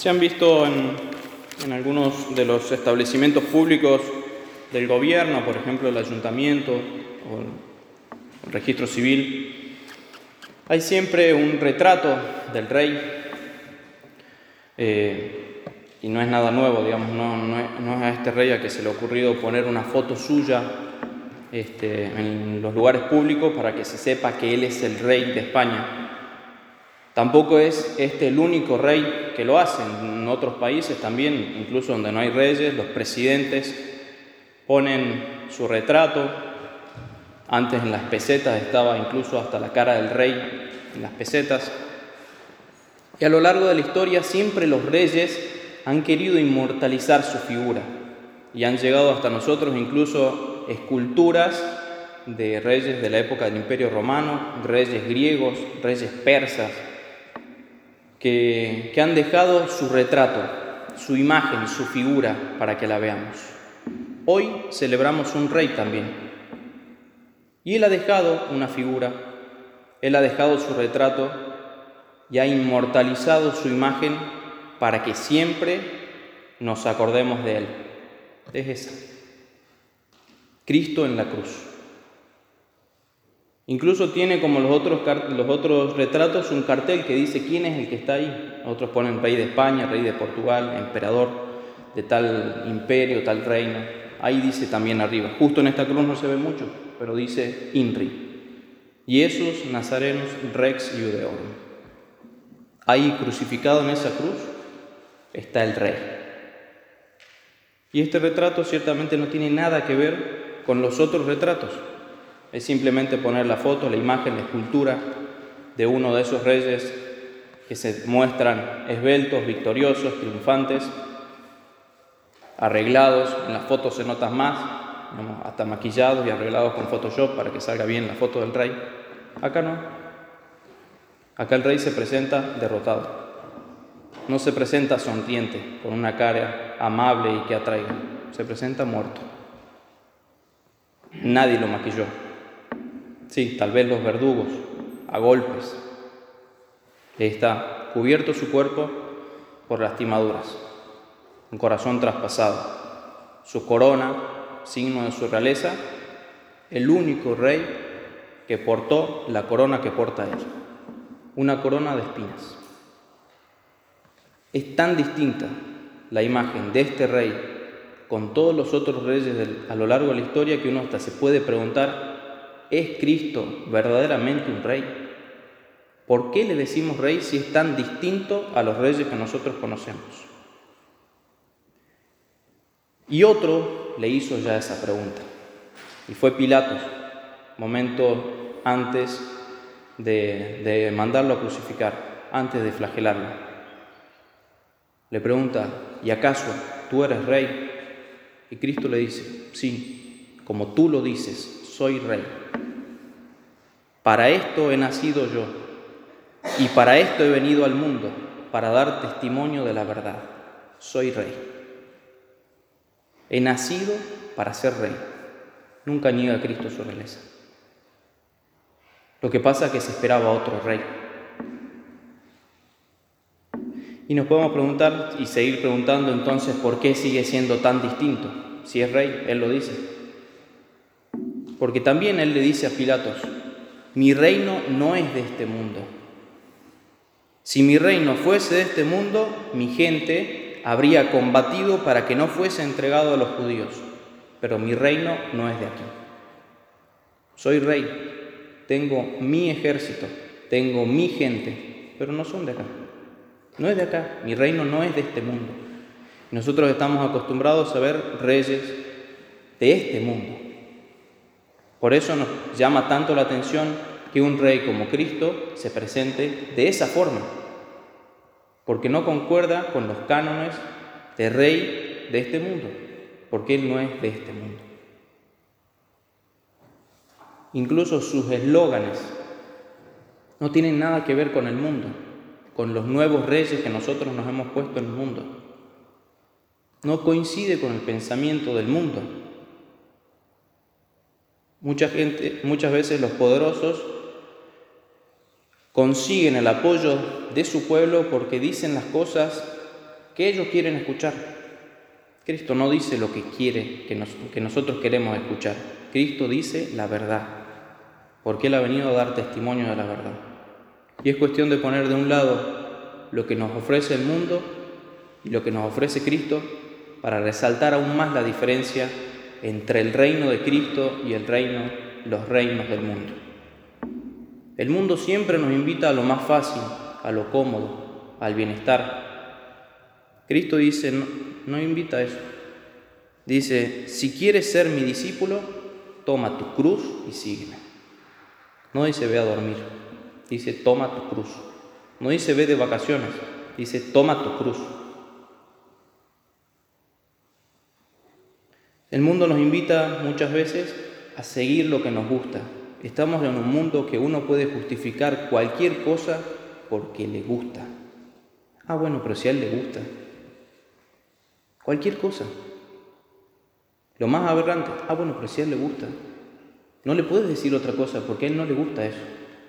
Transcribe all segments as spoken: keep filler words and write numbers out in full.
Se han visto en, en algunos de los establecimientos públicos del gobierno, por ejemplo el ayuntamiento o el, el registro civil, hay siempre un retrato del rey, eh, y no es nada nuevo, digamos, no, no, es, no es a este rey a que se le ha ocurrido poner una foto suya este, en los lugares públicos para que se sepa que él es el rey de España. Tampoco es este el único rey que lo hace. En otros países también, incluso donde no hay reyes, los presidentes ponen su retrato. Antes en las pesetas estaba incluso hasta la cara del rey en las pesetas. Y a lo largo de la historia siempre los reyes han querido inmortalizar su figura y han llegado hasta nosotros incluso esculturas de reyes de la época del Imperio Romano, reyes griegos, reyes persas, que, que han dejado su retrato, su imagen, su figura para que la veamos. Hoy celebramos un rey también, y él ha dejado una figura, él ha dejado su retrato y ha inmortalizado su imagen para que siempre nos acordemos de él. Es esa: Cristo en la cruz. Incluso tiene, como los otros, los otros retratos, un cartel que dice quién es el que está ahí. Otros ponen rey de España, rey de Portugal, emperador de tal imperio, tal reino. Ahí dice también arriba. Justo en esta cruz no se ve mucho, pero dice INRI: Iesus Nazarenus Rex Iudeorum. Ahí crucificado en esa cruz está el rey. Y este retrato ciertamente no tiene nada que ver con los otros retratos. Es simplemente poner la foto, la imagen, la escultura de uno de esos reyes que se muestran esbeltos, victoriosos, triunfantes, arreglados. En las fotos se notan más, hasta maquillados y arreglados con Photoshop para que salga bien la foto del rey. Acá no. Acá el rey se presenta derrotado. No se presenta sonriente, con una cara amable y que atraiga. Se presenta muerto. Nadie lo maquilló. Sí, tal vez los verdugos, a golpes. Ahí está, cubierto su cuerpo por lastimaduras, un corazón traspasado, su corona, signo de su realeza, el único rey que portó la corona que porta él, una corona de espinas. Es tan distinta la imagen de este rey con todos los otros reyes del, a lo largo de la historia, que uno hasta se puede preguntar: ¿es Cristo verdaderamente un rey? ¿Por qué le decimos rey si es tan distinto a los reyes que nosotros conocemos? Y otro le hizo ya esa pregunta, y fue Pilatos, momento antes de, de mandarlo a crucificar, antes de flagelarlo. Le pregunta: ¿y acaso tú eres rey? Y Cristo le dice: sí, como tú lo dices, soy rey. Para esto he nacido yo, y para esto he venido al mundo, para dar testimonio de la verdad. Soy rey. He nacido para ser rey. Nunca niega a Cristo su realeza. Lo que pasa es que se esperaba otro rey. Y nos podemos preguntar y seguir preguntando entonces por qué sigue siendo tan distinto. Si es rey, él lo dice. Porque también él le dice a Pilatos: mi reino no es de este mundo. Si mi reino fuese de este mundo, mi gente habría combatido para que no fuese entregado a los judíos. Pero mi reino no es de aquí. Soy rey, tengo mi ejército, tengo mi gente, pero no son de acá. No es de acá, mi reino no es de este mundo. Nosotros estamos acostumbrados a ver reyes de este mundo. Por eso nos llama tanto la atención que un rey como Cristo se presente de esa forma, porque no concuerda con los cánones de rey de este mundo, porque Él no es de este mundo. Incluso sus eslóganes no tienen nada que ver con el mundo, con los nuevos reyes que nosotros nos hemos puesto en el mundo. No coincide con el pensamiento del mundo. Mucha gente, muchas veces los poderosos consiguen el apoyo de su pueblo porque dicen las cosas que ellos quieren escuchar. Cristo no dice lo que quiere, que, nos, que nosotros queremos escuchar. Cristo dice la verdad, porque Él ha venido a dar testimonio de la verdad. Y es cuestión de poner de un lado lo que nos ofrece el mundo y lo que nos ofrece Cristo, para resaltar aún más la diferencia entre el reino de Cristo y el reino, los reinos del mundo. El mundo siempre nos invita a lo más fácil, a lo cómodo, al bienestar. Cristo dice, no, no invita a eso. Dice, si quieres ser mi discípulo, toma tu cruz y sígueme. No dice ve a dormir, dice toma tu cruz. No dice ve de vacaciones, dice toma tu cruz. El mundo nos invita muchas veces a seguir lo que nos gusta. Estamos en un mundo que uno puede justificar cualquier cosa porque le gusta. Ah, bueno, pero si a él le gusta. Cualquier cosa. Lo más aberrante. Ah, bueno, pero si a él le gusta. No le puedes decir otra cosa porque a él no le gusta eso.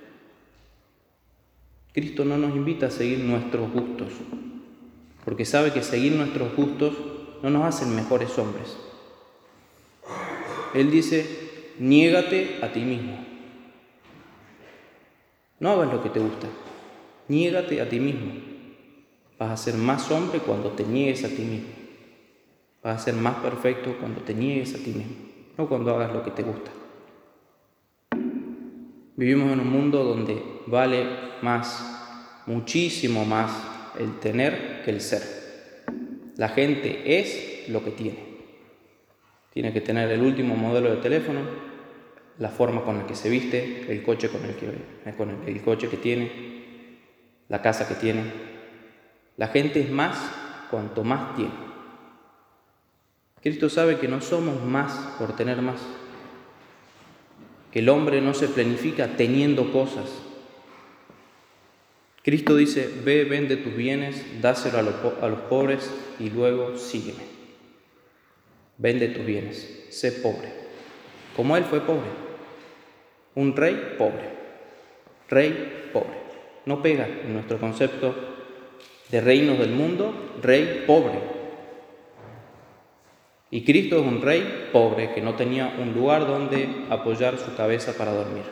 Cristo no nos invita a seguir nuestros gustos, porque sabe que seguir nuestros gustos no nos hacen mejores hombres. Él dice, niégate a ti mismo. No hagas lo que te gusta, niégate a ti mismo. Vas a ser más hombre cuando te niegues a ti mismo. Vas a ser más perfecto cuando te niegues a ti mismo, no cuando hagas lo que te gusta. Vivimos en un mundo donde vale más, muchísimo más el tener que el ser. La gente es lo que tiene. Tiene que tener el último modelo de teléfono, la forma con la que se viste, el coche con el que, con el, el coche que tiene, la casa que tiene. La gente es más cuanto más tiene. Cristo sabe que no somos más por tener más, que el hombre no se planifica teniendo cosas. Cristo dice, ve, vende tus bienes, dáselo a los, a los pobres y luego sígueme. Vende tus bienes, sé pobre, como Él fue pobre. Un rey pobre, rey pobre. No pega en nuestro concepto de reinos del mundo, rey pobre. Y Cristo es un rey pobre que no tenía un lugar donde apoyar su cabeza para dormir.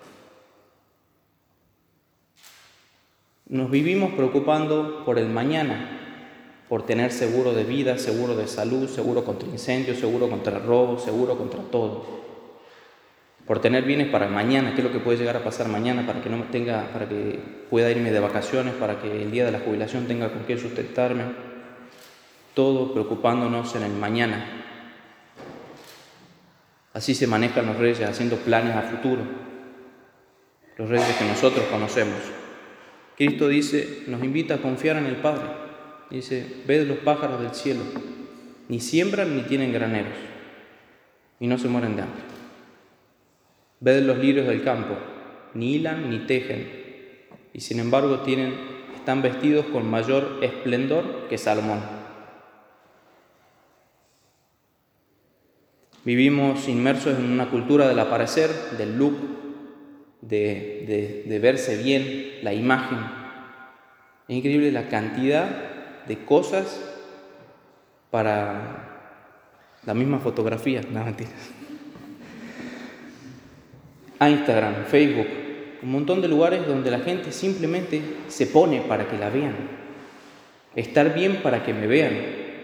Nos vivimos preocupando por el mañana, por tener seguro de vida, seguro de salud, seguro contra incendios, seguro contra robo, seguro contra todo. Por tener bienes para mañana, qué es lo que puede llegar a pasar mañana, para que no tenga, para que pueda irme de vacaciones, para que el día de la jubilación tenga con qué sustentarme. Todo preocupándonos en el mañana. Así se manejan los reyes, haciendo planes a futuro. Los reyes que nosotros conocemos. Cristo dice, nos invita a confiar en el Padre. Dice, ved los pájaros del cielo, ni siembran ni tienen graneros, y no se mueren de hambre. Ved los lirios del campo, ni hilan ni tejen, y sin embargo tienen, están vestidos con mayor esplendor que Salomón. Vivimos inmersos en una cultura del aparecer, del look, de, de, de verse bien, la imagen. Es increíble la cantidad de cosas para la misma fotografía, no mentiras. Instagram, Facebook, un montón de lugares donde la gente simplemente se pone para que la vean. Estar bien para que me vean.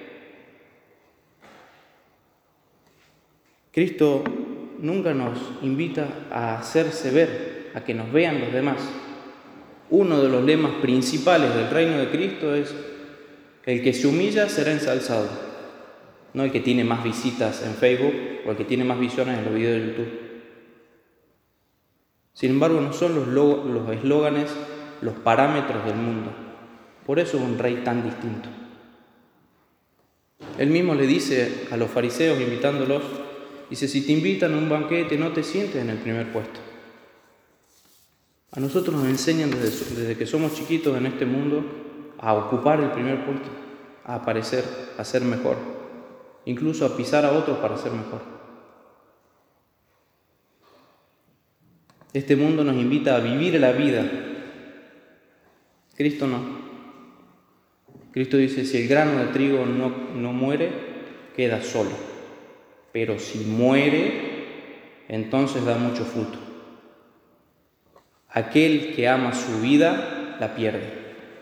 Cristo nunca nos invita a hacerse ver, a que nos vean los demás. Uno de los lemas principales del reino de Cristo es: el que se humilla será ensalzado, no el que tiene más visitas en Facebook o el que tiene más visiones en los videos de YouTube. Sin embargo, no son los, log- los eslóganes los parámetros del mundo. Por eso es un rey tan distinto. Él mismo le dice a los fariseos, invitándolos, dice, si te invitan a un banquete, no te sientes en el primer puesto. A nosotros nos enseñan desde, desde que somos chiquitos en este mundo a ocupar el primer puesto, a aparecer, a ser mejor, incluso a pisar a otros para ser mejor. Este mundo nos invita a vivir la vida. Cristo no. Cristo dice, si el grano de trigo no, no muere, queda solo. Pero si muere, entonces da mucho fruto. Aquel que ama su vida, la pierde.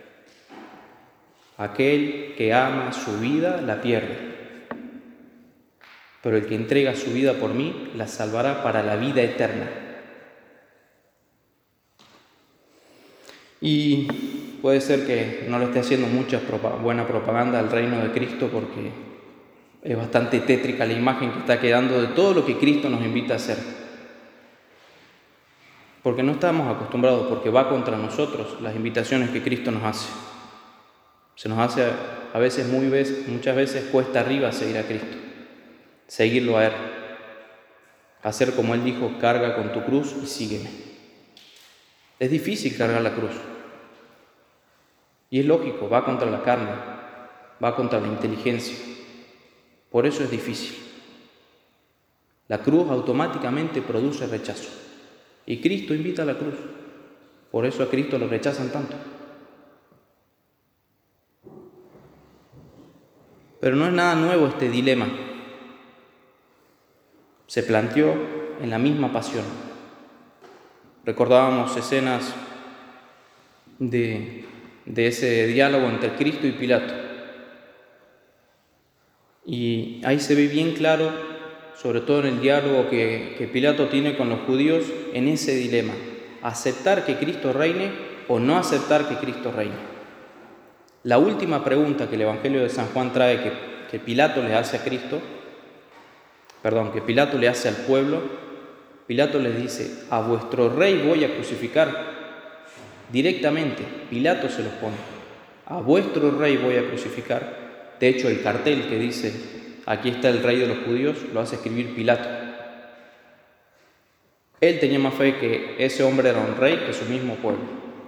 Aquel que ama su vida, la pierde. Pero el que entrega su vida por mí, la salvará para la vida eterna. Y puede ser que no le esté haciendo mucha buena propaganda al reino de Cristo, porque es bastante tétrica la imagen que está quedando de todo lo que Cristo nos invita a hacer. Porque no estamos acostumbrados, porque va contra nosotros las invitaciones que Cristo nos hace. Se nos hace a veces, muy veces, muchas veces cuesta arriba seguir a Cristo, seguirlo a Él. Hacer como Él dijo, carga con tu cruz y sígueme. Es difícil cargar la cruz. Y es lógico, va contra la carne, va contra la inteligencia. Por eso es difícil. La cruz automáticamente produce rechazo. Y Cristo invita a la cruz. Por eso a Cristo lo rechazan tanto. Pero no es nada nuevo este dilema. Se planteó en la misma pasión. Recordábamos escenas de, de ese diálogo entre Cristo y Pilato. Y ahí se ve bien claro, sobre todo en el diálogo que, que Pilato tiene con los judíos, en ese dilema: aceptar que Cristo reine o no aceptar que Cristo reine. La última pregunta que el Evangelio de San Juan trae, que, que Pilato le hace a Cristo, perdón, que Pilato le hace al pueblo, Pilato les dice: a vuestro rey voy a crucificar. Directamente, Pilato se los pone: a vuestro rey voy a crucificar. De hecho, el cartel que dice, aquí está el rey de los judíos, lo hace escribir Pilato. Él tenía más fe que ese hombre era un rey que su mismo pueblo.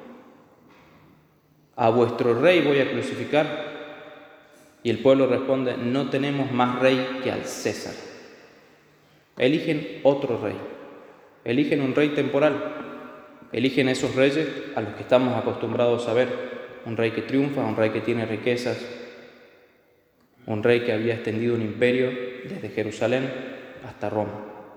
A vuestro rey voy a crucificar. Y el pueblo responde: no tenemos más rey que al César. Eligen otro rey. Eligen un rey temporal. Eligen esos reyes a los que estamos acostumbrados a ver. Un rey que triunfa, un rey que tiene riquezas, un rey que había extendido un imperio desde Jerusalén hasta Roma.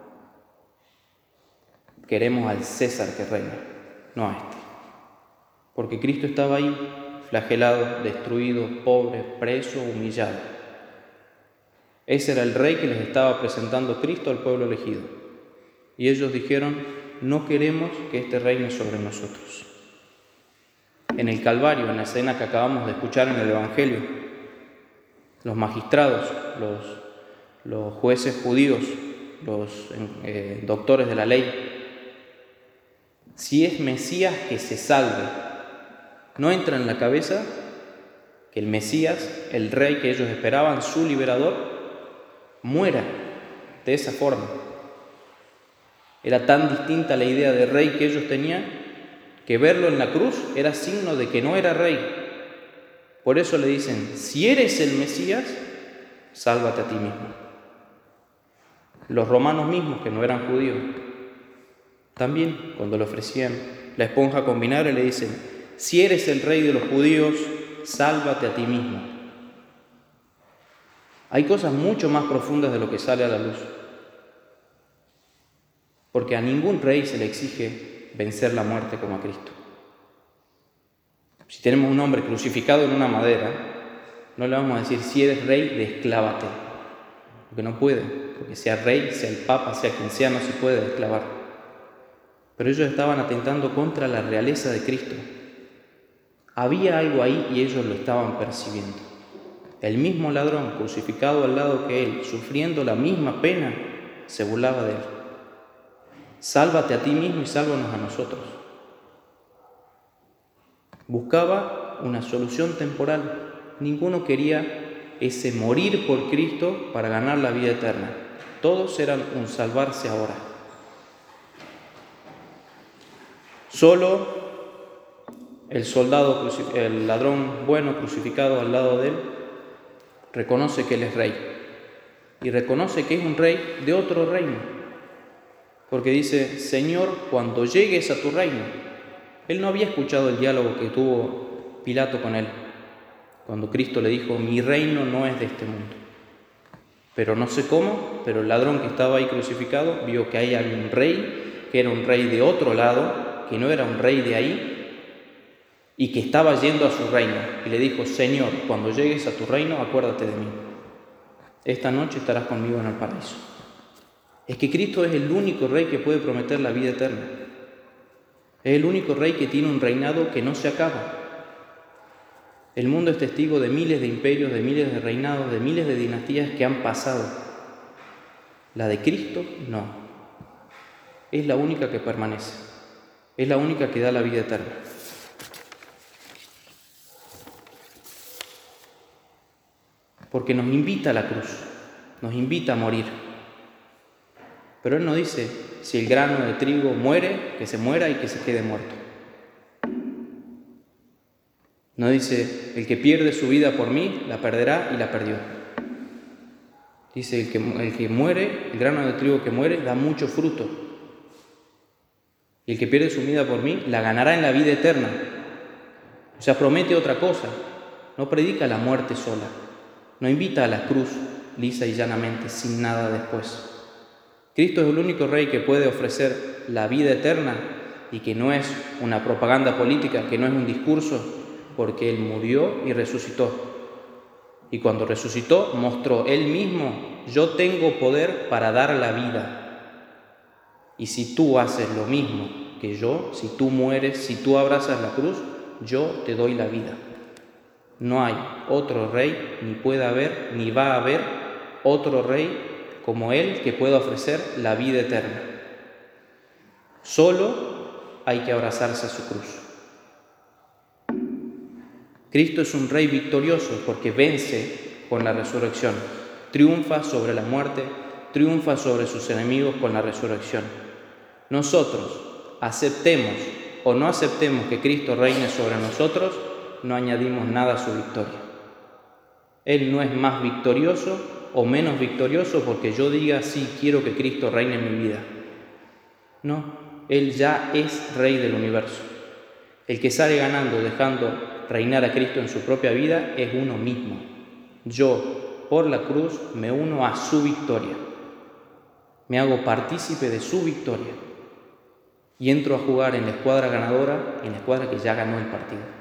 Queremos al César que reina, no a este. Porque Cristo estaba ahí, flagelado, destruido, pobre, preso, humillado. Ese era el rey que les estaba presentando Cristo al pueblo elegido. Y ellos dijeron: no queremos que este reine sobre nosotros. En el Calvario, en la escena que acabamos de escuchar en el Evangelio, los magistrados, los, los jueces judíos, los eh, doctores de la ley, si es Mesías, que se salve. No entra en la cabeza que el Mesías, el rey que ellos esperaban, su liberador, muera de esa forma. Era tan distinta la idea de rey que ellos tenían, que verlo en la cruz era signo de que no era rey. Por eso le dicen: si eres el Mesías, sálvate a ti mismo. Los romanos mismos, que no eran judíos, también cuando le ofrecían la esponja con vinagre, le dicen: si eres el rey de los judíos, sálvate a ti mismo. Hay cosas mucho más profundas de lo que sale a la luz. Porque a ningún rey se le exige vencer la muerte como a Cristo. Si tenemos un hombre crucificado en una madera, no le vamos a decir: si eres rey, desclávate. Porque no puede, porque sea rey, sea el papa, sea quien sea, no se puede desclavar. Pero ellos estaban atentando contra la realeza de Cristo. Había algo ahí y ellos lo estaban percibiendo. El mismo ladrón crucificado al lado que él, sufriendo la misma pena, se burlaba de él. Sálvate a ti mismo y sálvanos a nosotros. Buscaba una solución temporal. Ninguno quería ese morir por Cristo para ganar la vida eterna. Todos eran un salvarse ahora. Solo el soldado, el ladrón bueno crucificado al lado de él, reconoce que él es rey. Y reconoce que es un rey de otro reino. Porque dice: Señor, cuando llegues a tu reino. Él no había escuchado el diálogo que tuvo Pilato con él. cuando Cristo le dijo, mi reino no es de este mundo. Pero no sé cómo, pero el ladrón que estaba ahí crucificado vio que ahí había un rey, que era un rey de otro lado, que no era un rey de ahí, y que estaba yendo a su reino. Y le dijo, Señor, cuando llegues a tu reino, acuérdate de mí. Esta noche estarás conmigo en el paraíso. Es que Cristo es el único rey que puede prometer la vida eterna. Es el único rey que tiene un reinado que no se acaba. El mundo es testigo de miles de imperios, de miles de reinados, de miles de dinastías que han pasado. La de Cristo, no. Es la única que permanece. Es la única que da la vida eterna. Porque nos invita a la cruz, nos invita a morir. Pero Él no dice, si el grano de trigo muere, que se muera y que se quede muerto. No dice, el que pierde su vida por mí, la perderá y la perdió. Dice, el que, el que muere, el grano de trigo que muere, da mucho fruto. Y el que pierde su vida por mí, la ganará en la vida eterna. O sea, promete otra cosa. No predica la muerte sola. No invita a la cruz lisa y llanamente, sin nada después. Cristo es el único rey que puede ofrecer la vida eterna y que no es una propaganda política, que no es un discurso, porque Él murió y resucitó. Y cuando resucitó, mostró Él mismo, yo tengo poder para dar la vida. Y si tú haces lo mismo que yo, si tú mueres, si tú abrazas la cruz, yo te doy la vida. No hay otro rey, ni puede haber, ni va a haber otro rey como Él que pueda ofrecer la vida eterna. Solo hay que abrazarse a su cruz. Cristo es un rey victorioso porque vence con la resurrección, triunfa sobre la muerte, triunfa sobre sus enemigos con la resurrección. Nosotros, aceptemos o no aceptemos que Cristo reine sobre nosotros, no añadimos nada a su victoria. Él no es más victorioso o menos victorioso porque yo diga, sí, quiero que Cristo reine en mi vida. No, Él ya es Rey del universo. El que sale ganando dejando reinar a Cristo en su propia vida es uno mismo. Yo, por la cruz, me uno a su victoria. Me hago partícipe de su victoria. Y entro a jugar en la escuadra ganadora, en la escuadra que ya ganó el partido.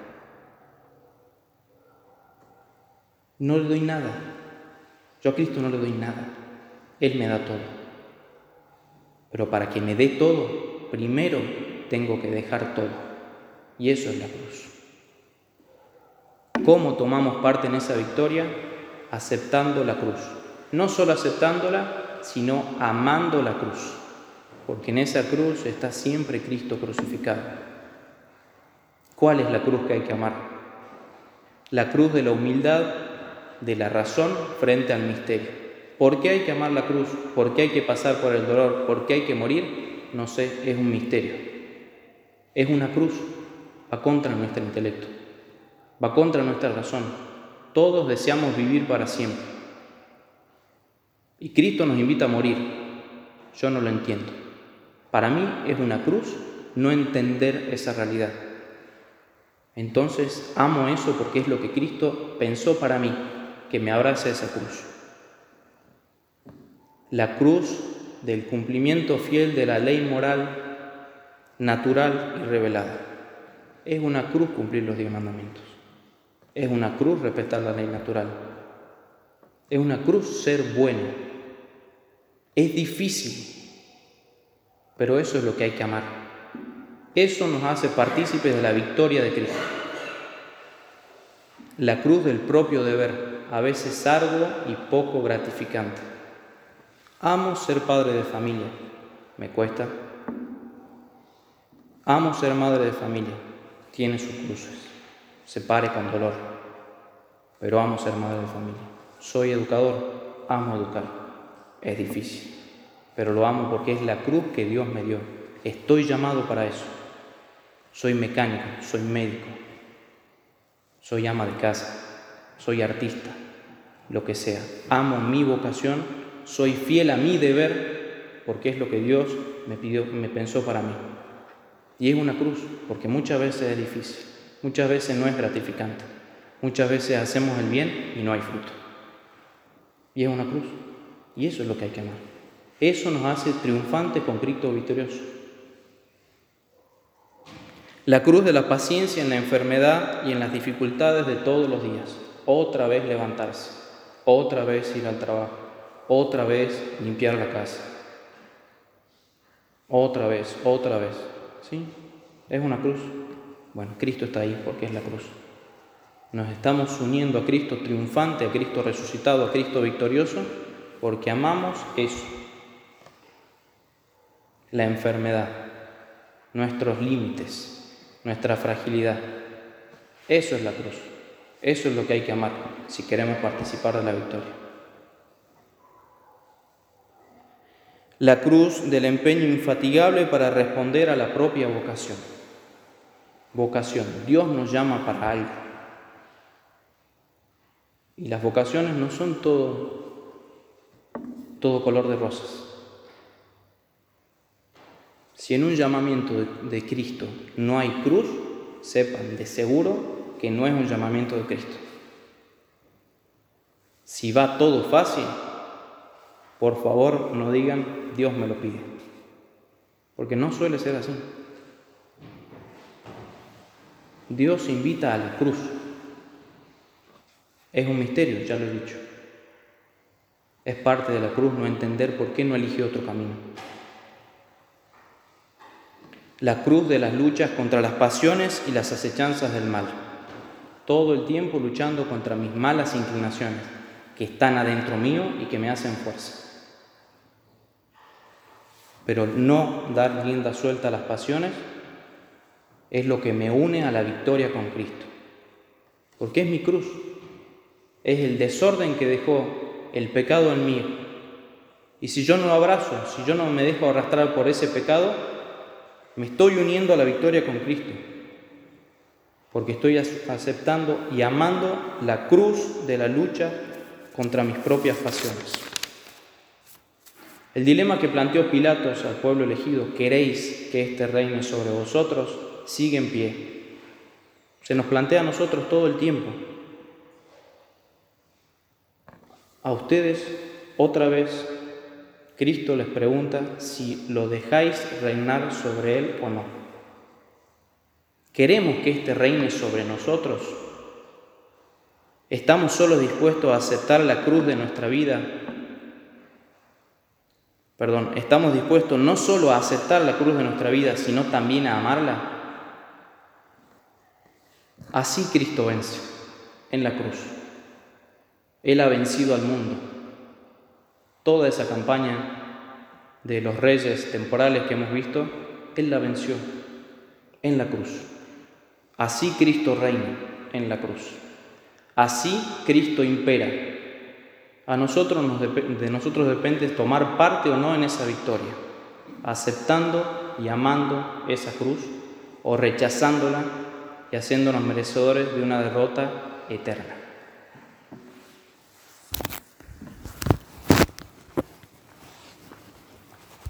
No le doy nada. Yo a Cristo no le doy nada. Él me da todo. Pero para que me dé todo, primero tengo que dejar todo. Y eso es la cruz. ¿Cómo tomamos parte en esa victoria? Aceptando la cruz. No solo aceptándola, sino amando la cruz. Porque en esa cruz está siempre Cristo crucificado. ¿Cuál es la cruz que hay que amar? La cruz de la humildad, de la razón frente al misterio. ¿Por qué hay que amar la cruz? ¿Por qué hay que pasar por el dolor? ¿Por qué hay que morir? No sé, es un misterio. Es una cruz, va contra nuestro intelecto, va contra nuestra razón. Todos deseamos vivir para siempre. Y Cristo nos invita a morir. Yo no lo entiendo. Para mí es una cruz no entender esa realidad. Entonces amo eso porque es lo que Cristo pensó para mí, que me abrace esa cruz. La cruz del cumplimiento fiel de la ley moral, natural y revelada. Es una cruz cumplir los diez mandamientos. Es una cruz respetar la ley natural. Es una cruz ser bueno. Es difícil, pero eso es lo que hay que amar. Eso nos hace partícipes de la victoria de Cristo. La cruz del propio deber, a veces arduo y poco gratificante. Amo ser padre de familia, me cuesta. Amo ser madre de familia, tiene sus cruces, se pare con dolor, pero amo ser madre de familia. Soy educador, amo educar, es difícil, pero lo amo porque es la cruz que Dios me dio. Estoy llamado para eso. Soy mecánico, soy médico, soy ama de casa, soy artista, lo que sea. Amo mi vocación, soy fiel a mi deber porque es lo que Dios me pidió, me pensó para mí. Y es una cruz porque muchas veces es difícil, muchas veces no es gratificante, Muchas veces hacemos el bien y no hay fruto. Y es una cruz. Y eso es lo que hay que amar. Eso nos hace triunfantes con Cristo victorioso. La cruz de la paciencia en la enfermedad y en las dificultades de todos los días. Otra vez levantarse, otra vez ir al trabajo, otra vez limpiar la casa. Otra vez, otra vez. ¿Sí? ¿Es una cruz? Bueno, Cristo está ahí porque es la cruz. Nos estamos uniendo a Cristo triunfante, a Cristo resucitado, a Cristo victorioso, porque amamos eso. La enfermedad, nuestros límites, nuestra fragilidad. Eso es la cruz. Eso es lo que hay que amar si queremos participar de la victoria. La cruz del empeño infatigable para responder a la propia vocación. Vocación. Dios nos llama para algo. Y las vocaciones no son todo, todo color de rosas. Si en un llamamiento de, de Cristo no hay cruz, sepan de seguro que no es un llamamiento de Cristo. Si va todo fácil, por favor no digan Dios me lo pide, porque no suele ser así. Dios invita a la cruz. Es un misterio, ya lo he dicho. Es parte de la cruz no entender por qué no eligió otro camino. La cruz de las luchas contra las pasiones y las acechanzas del mal. Todo el tiempo luchando contra mis malas inclinaciones, que están adentro mío y que me hacen fuerza. Pero no dar rienda suelta a las pasiones es lo que me une a la victoria con Cristo. Porque es mi cruz. Es el desorden que dejó el pecado en mí. Y si yo no lo abrazo, si yo no me dejo arrastrar por ese pecado, me estoy uniendo a la victoria con Cristo, porque estoy aceptando y amando la cruz de la lucha contra mis propias pasiones. El dilema que planteó Pilatos al pueblo elegido, ¿queréis que este reine sobre vosotros?, sigue en pie. Se nos plantea a nosotros todo el tiempo. A ustedes, otra vez, Cristo les pregunta si lo dejáis reinar sobre Él o no. ¿Queremos que éste reine sobre nosotros? ¿Estamos solo dispuestos a aceptar la cruz de nuestra vida? Perdón, ¿estamos dispuestos no solo a aceptar la cruz de nuestra vida, sino también a amarla? Así Cristo vence en la cruz. Él ha vencido al mundo. Toda esa campaña de los reyes temporales que hemos visto, Él la venció en la cruz. Así Cristo reina en la cruz. Así Cristo impera. A nosotros nos dep- de nosotros depende tomar parte o no en esa victoria, aceptando y amando esa cruz o rechazándola y haciéndonos merecedores de una derrota eterna.